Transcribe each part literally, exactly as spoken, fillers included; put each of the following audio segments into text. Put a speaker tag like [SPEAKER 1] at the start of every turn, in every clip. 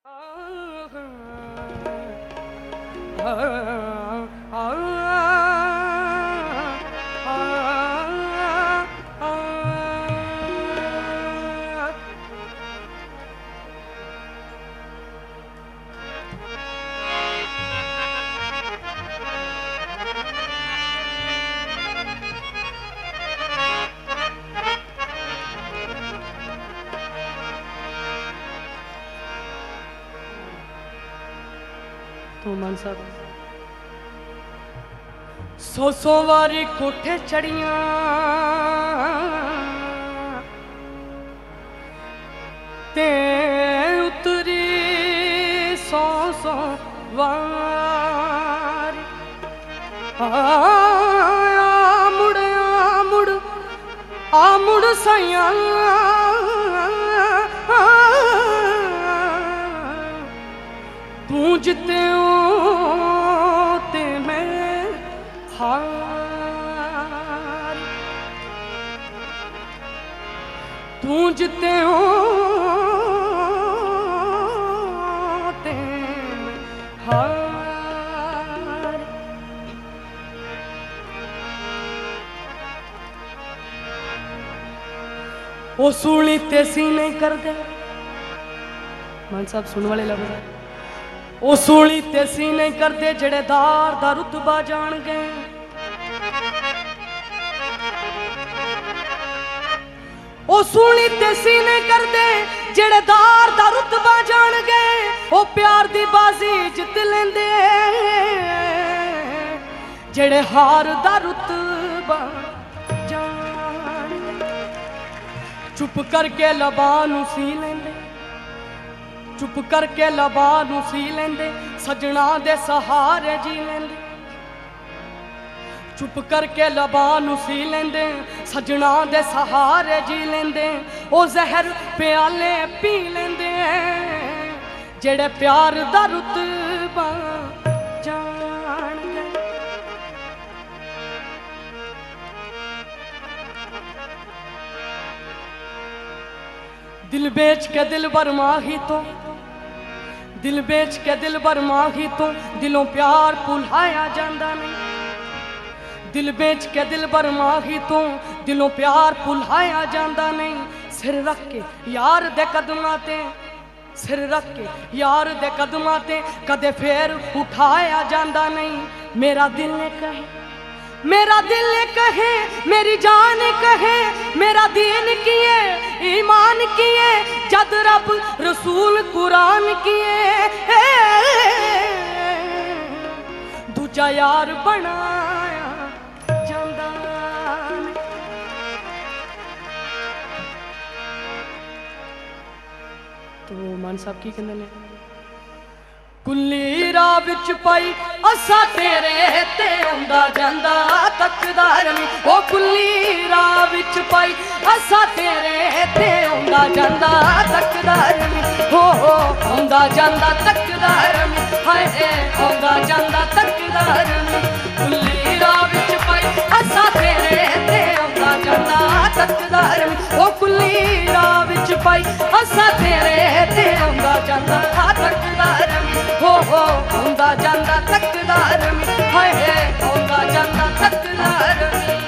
[SPEAKER 1] तो मान साहब सौ सौ वारी कोठे चढ़िया ते उतरी सौ सौ वारी आ मुड़ आ मुड़ आ मुड़ सैया तू जिते ते मैं हार तू जिते ते मैं हार ओ सूली ते सी नहीं कर दे मान साहब सुन वाले लग रहे ओ सूली ते सी नहीं करते जेड़े दार दा रुतबा जान गए ओ सूली ते सी नहीं करते जेड़े दार दा रुतबा जान गए ओ प्यार दी बाजी जित लेंदे जेड़े हार दा रुतबा जान गए चुप करके लबानू सी लेंदे चुप करके लबा नू सी लेंदे सजना दे सहारे जी लेंदे चुप करके लबा नू सी लेंदे सजना दे सहारे जी लेंदे ओ जहर प्याले पी लेंदे जेड़े प्यार दा रुतबा जान गए दिल बेच के दिल बरमाही तो दिल बेच के दिल बरमाही तो दिलों प्यार भुलाया जाता नहीं दिल बेच के दिल बरमाही तो दिलों प्यार भुलाया जाता नहीं सिर रख के यार दे कदमां ते सिर रख के यार दे कदमां ते कदे फेर उठाया जाता नहीं मेरा दिल ने कहे मेरा दिल कहे मेरी जान कहे मेरा दीन किए ईमान किए जद रब रसूल कुरान किए दूजा यार बनाया जांदा तो मान साहब की कहंदे ने कुल्ली राह विच पाई असा तेरे ते आंदा जांदा तकदार नी ओ कुल्ली राह विच पाई असा तेरे ते आंदा जांदा तकदार नी हो हो आंदा जांदा तकदार नी हाय ए आंदा जांदा तकदार नी कुल्ली राह विच पाई असा तेरे ते आंदा जांदा तकदार नी ओ कुल्ली राह विच पाई असा तेरे ते आंदा जांदा तकदार नी हो हो आंदा जांदा तकदार हाय है आंदा जांदा तकदार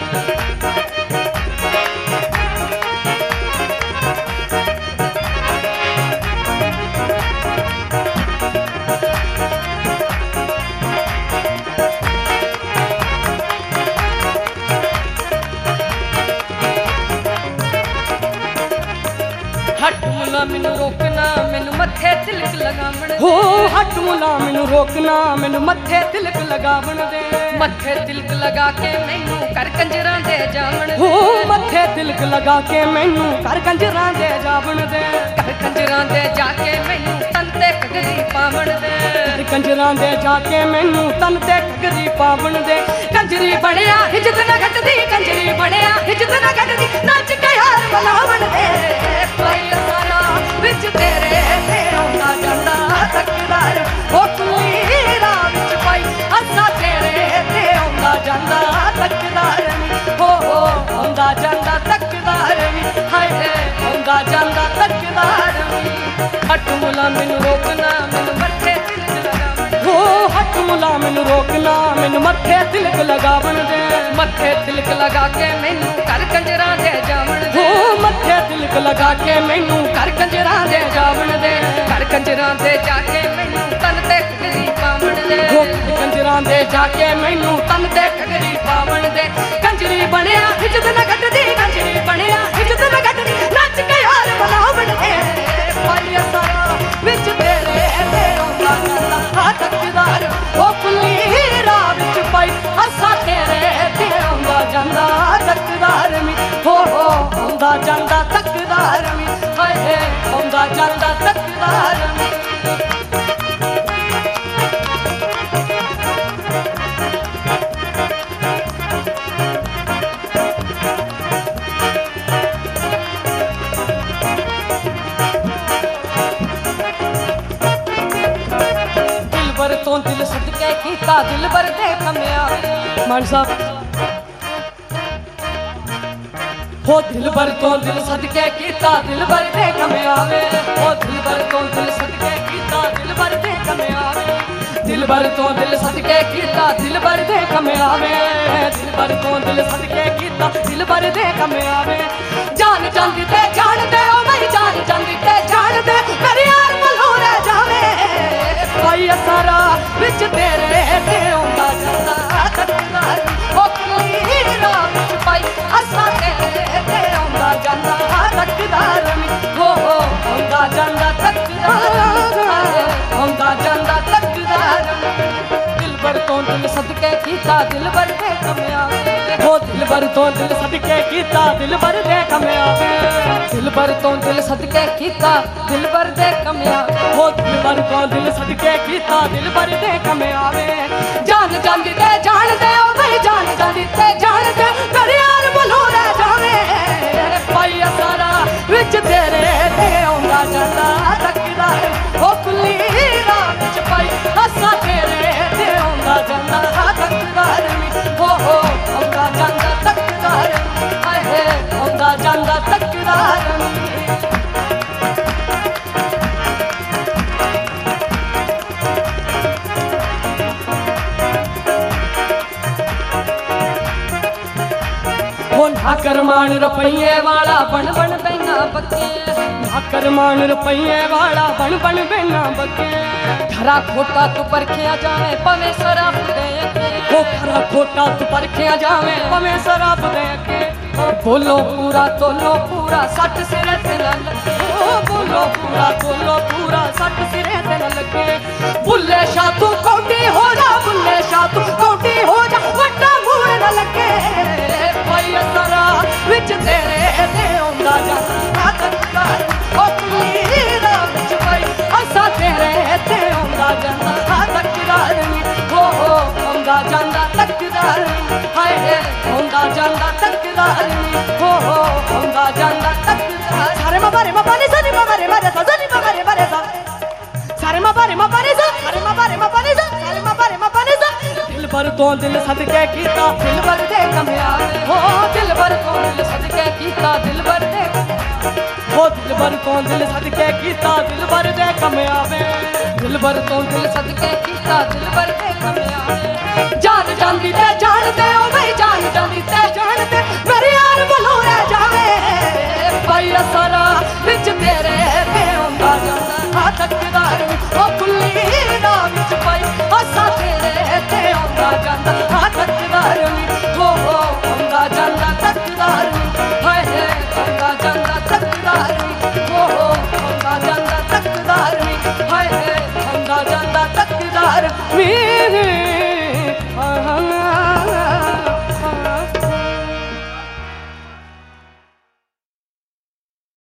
[SPEAKER 1] हट मुला मैनू रोकना मैनू मथे तिलक लगावण हो हट मुला मैनू रोकना मैनू मथे तिलक लगावण दे मथे तिलक लगा के मैनू कर कंजरां दे जावण हो मथे तिलक लगा के मैनू कर कंजरां दे जावण दे कर कंजरां दे जाके मैनू तन ते कगरी पावण दे कर कंजरां दे जाके मैनू तन ते कगरी पावण दे कंजरी बणिया इज्जत ना घटदी कंजरी बणिया इज्जत ना घटदी नच के यार मनावण दे कोई सारा विच तेरे ते आंदा जांदा तकदार ओ कुल्ली राह विच पाई असा तेरे ते आंदा जांदा तकदार हो हो आंदा जांदा तकदार हाय आंदा जांदा तकदार ਹੱਟ ਮੁਲਾ ਮੈਨੂੰ ਰੋਕਣਾ ਮੈਨੂੰ ਮੱਥੇ ਤਿਲਕ ਲਗਾਵਣ
[SPEAKER 2] ਹੋ ਹੱਟ ਮੁਲਾ ਮੈਨੂੰ ਰੋਕਣਾ ਮੈਨੂੰ ਮੱਥੇ ਤਿਲਕ ਲਗਾਵਣ ਦੇ
[SPEAKER 1] ਮੱਥੇ ਤਿਲਕ ਲਗਾ ਕੇ ਮੈਨੂੰ ਘਰ ਕੰਜਰਾਂ ਦੇ ਜਾਵਣ ਦੇ
[SPEAKER 2] ਹੋ ਮੱਥੇ ਤਿਲਕ ਲਗਾ ਕੇ ਮੈਨੂੰ
[SPEAKER 1] ਘਰ ਕੰਜਰਾਂ ਦੇ ਜਾਵਣ ਦੇ ਘਰ ਕੰਜਰਾਂ ਦੇ ਜਾ ਕੇ ਮੈਨੂੰ ਤਨ ਤੇ ਘਗਰੀ ਪਾਵਣ ਦੇ
[SPEAKER 2] ਹੋ ਕੰਜਰਾਂ ਦੇ ਜਾ ਕੇ ਮੈਨੂੰ
[SPEAKER 1] ਤਨ ਤੇ ਘਗਰੀ ਪਾਵਣ ਦੇ ਕੰਜਰੀ ਬਣਿਆ ਇੱਜ਼ਤ ਨਾ ਘਟਦੀ ਕੰਜਰੀ ਬਣਿਆ ਇੱਜ਼ਤ ਨਾ ਘਟਦੀ ਨੱਚ ਕੇ ਯਾਰ ਬਣਾਵਣ ਦੇ
[SPEAKER 2] ਪਾਈ ਸਾਰਾ ਵਿੱਚ ਤੇਰੇ ਤੇ ਆਉਂਦਾ ਜਾਂਦਾ ਆ ਤੱਕਦਾਰ
[SPEAKER 1] ਉਹ ਕੁੱਲੀ ਰਾਹ ਵਿੱਚ
[SPEAKER 2] ਪਾਈ ਅਸਾਂ ਤੇਰੇ ਤੇ ਆਉਂਦਾ ਜਾਂਦਾ ਤੱਕਦਾਰ ਵੀ ਹੋ ਹੋ ਆਉਂਦਾ ਜਾਂਦਾ ਤੱਕਦਾਰ ਵੀ ਹਾਏ ਆਉਂਦਾ ਜਾਂਦਾ ਤੱਕਦਾਰ ਵੀ ਦਿਲਬਰ ਤੋਂ ਦਿਲ ਸਦਕੇ ਕੀਤਾ ਦਿਲਬਰ ਦੇ ਕਮਿਆ ਮਾਨ ਸਾਹਿਬ ਹੋ ਦਿਲਬਰ ਤੋਂ ਦਿਲ ਸਦਕੇ ਕੀਤਾ ਦਿਲਬਰ ਦੇ ਕਮਿਆਵੇ ਹੋ ਦਿਲਬਰ ਤੋਂ ਦਿਲ ਸਦਕੇ ਕੀਤਾ ਦਿਲਬਰ ਦੇ ਕਮਿਆਵੇ ਦਿਲਬਰ ਤੋਂ ਦਿਲ ਸਦਕੇ ਕੀਤਾ ਦਿਲਬਰ ਦੇ ਕਮਿਆਵੇ ਦਿਲਬਰ ਤੋਂ ਦਿਲ ਸਦਕੇ ਕੀਤਾ ਦਿਲਬਰ ਦੇ ਕਮਿਆਵੇ ਜਾਨ ਜਾਂਦੀ ਤੇ ਜਾਣਦੇ ਹੋ ਮੈਂ ਜਾਨ ਜਾਂਦੀ ਤੇ ਜਾਣਦੇ ਮੇਰੇ ਯਾਰ ਮਲੋਂ ਰਹਿ ਜਾਵੇ ਭਾਈ ਸਾਰਾ ਵਿੱਚ ਤੇਰੇ ਤੇ ਆਉਂਦਾ ਜਾਂਦਾ ਤੱਕਦਾਰ
[SPEAKER 1] ਉਹ ਕੁੱਲੀ ਰਾਹ ਵਿੱਚ ਪਾਈ
[SPEAKER 2] ਅਸਾਂ ਤੇਰੇ ਤੇ ਆਉਂਦਾ ਜਾਂਦਾ ਤੱਕਦਾਰ ਵੀ ਹੋ ਹੋ ਆਉਂਦਾ ਜਾਂਦਾ ਤੱਕਦਾਰ ਆਉਂਦਾ ਜਾਂਦਾ ਤੱਕਦਾਰ ਦਿਲਬਰ ਤੋਂ ਦਿਲ ਸਦਕੇ ਕੀਤਾ ਦਿਲਬਰ ਦੇ ਕਮਿਆਵੇ ਹੋ ਦਿਲਬਰ ਤੋਂ ਦਿਲ ਸਦਕੇ ਕੀਤਾ ਦਿਲਬਰ ਦੇ ਕਮਿਆਵੇ
[SPEAKER 1] ਦਿਲਬਰ ਤੋਂ ਦਿਲ ਸਦਕੇ ਕੀਤਾ ਦਿਲਬਰ ਦੇ ਕਮਿਆਵੇ
[SPEAKER 2] ਹੋ ਦਿਲਬਰ ਤੋਂ ਦਿਲ ਸਦਕੇ ਕੀਤਾ ਦਿਲਬਰ ਦੇ ਕਮਿਆਵੇ
[SPEAKER 1] ਜਾਨ ਜਾਂਦੀ ਤੇ ਜਾਣਦੇ ਹੋ ਬਈ ਜਾਨ ਜਾਂਦੀ ਤੇ ਜਾਣਦੇ ਮੇਰੇ ਯਾਰ ਬਲੋਂ ਰਹਿ ਜਾਵੇ
[SPEAKER 2] ਪਾਈ ਸਾਰਾ ਵਿੱਚ ਤੇਰੇ ਤੇ ਆਉਂਦਾ ਜਾਂਦਾ ਤੱਕਦਾਰ ਹੋ ਕੁੱਲੀ ਰਾਹ ਵਿੱਚ ਪਾਈ ਅਸਾਂ ਤੇਰੇ ਤੇ ਆਉਂਦਾ ਜਾਂਦਾ ਤੱਕਦਾਰ ਵੀ ਹੋ ਹੋ ਆਉਂਦਾ ਜਾਂਦਾ ਤੱਕਦਾਰ ਹਾਏ ਆਉਂਦਾ ਜਾਂਦਾ ਤੱਕਦਾਰ ਨਾ ਕਰਮਾਨ ਰੁਪਈਏ ਵਾਲਾ ਬਣ ਬਣ ਬੈਨਾ ਬੱਕੇ ਨਾ ਕਰਮਾਨ ਰੁਪਈਏ ਵਾਲਾ ਬਣ ਬਣ ਬੈਨਾ ਬੱਕੇ
[SPEAKER 1] ਖਰਾ ਖੋਟਾ ਤੂੰ ਪਰਖਿਆ ਜਾਵੇਂ ਪਵੇਂ ਸਰਾਪ ਦੇ ਅੱਗੇ
[SPEAKER 2] ਉਹ ਖਰਾ ਖੋਟਾ ਤੂੰ ਪਰਖਿਆ ਜਾਵੇਂ ਪਵੇਂ ਸਰਾਪ ਦੇ ਅੱਗੇ
[SPEAKER 1] ਬੋਲੋ ਪੂਰਾ ਤੋਲੋ ਪੂਰਾ ਸੱਟ ਸਿਰੇ ਤੇ ਨਾ ਲੱਗੇ
[SPEAKER 2] ਉਹ ਬੋਲੋ ਪੂਰਾ ਤੋਲੋ ਪੂਰਾ ਸੱਟ ਸਿਰੇ ਤੇ ਨਾ ਲੱਗੇ ਬੁੱਲੇ ਸ਼ਾਹ ਤੂੰ ਕੌਡੀ ਹੋ ਜਾ ਬੁੱਲੇ ਸ਼ਾਹ ਤੂੰ ਕੌਡੀ ਹੋ ਜਾ ਵੱਡਾ ਮੂੜ ਨਾ ਲੱਗੇ ਭਾਈ ਸਾਰਾ ਵਿੱਚ ਤੇਰੇ ਤੇ ਆਉਂਦਾ ਜਾਂਦਾ ਤੱਕਦਾਰ ਉਹ ਕੁੱਲੀ ਰਾਹ ਵਿੱਚ ਭਾਈ ਅਸਾਂ ਤੇਰੇ ਤੇ ਆਉਂਦਾ ਜਾਂਦਾ ਤੱਕਦਾਰ ਨੀ ਹੋ ਹੋ ਆਉਂਦਾ ਜਾਂਦਾ ਤੱਕਦਾਰ ਹਾਏ ਆਉਂਦਾ ਜਾਂਦਾ ਤੱਕਦਾਰ ਨੀ ਹੋ ਹੋ ਆਉਂਦਾ ਜਾਂਦਾ ਤੱਕਦਾਰ ਸਾਰੇ ਮਾ ਬਾਰੇ ਮਾ ਪਾਣੀ ਸਨੀ ਮਾ ਬਾਰੇ ਮਾਰੇ ਸਾ ਸਨੀ ਮਾ ਬਾਰੇ ਮਾਰੇ ਸਾ ਸਾਰੇ ਮਾ ਬਾਰੇ ਮਾ ਪਾਣੀ ਸਾ ਸਾਰੇ ਮਾ ਬਾਰੇ ਮਾ ਪਾਣੀ ਸਾ ਸਾਰੇ ਮਾ ਬਾਰੇ ਮਾ ਪਾਣੀ ਸਾ ਦਿਲਬਰ ਤੋਂ ਦਿਲ ਸਦਕੇ ਕੀਤਾ ਦਿਲਬਰ ਦੇ ਕਮਿਆਵੇ
[SPEAKER 1] ਹੋ ਦਿਲਬਰ ਤੋਂ ਦਿਲ ਸਦਕੇ ਕੀਤਾ ਦਿਲਬਰ ਦੇ
[SPEAKER 2] ਹੋ ਦਿਲਬਰ ਤੋਂ ਦਿਲ ਸਦਕੇ ਕੀਤਾ ਦਿਲਬਰ ਦੇ ਕਮਿਆਵੇ
[SPEAKER 1] ਦਿਲਬਰ ਤੋਂ ਦਿਲ ਸਦਕੇ ਕੀਤਾ ਦਿਲਬਰ ਦੇ ਕਮਿਆਵੇ
[SPEAKER 2] ਜਾਨ ਜਾਂਦੀ ਤੇ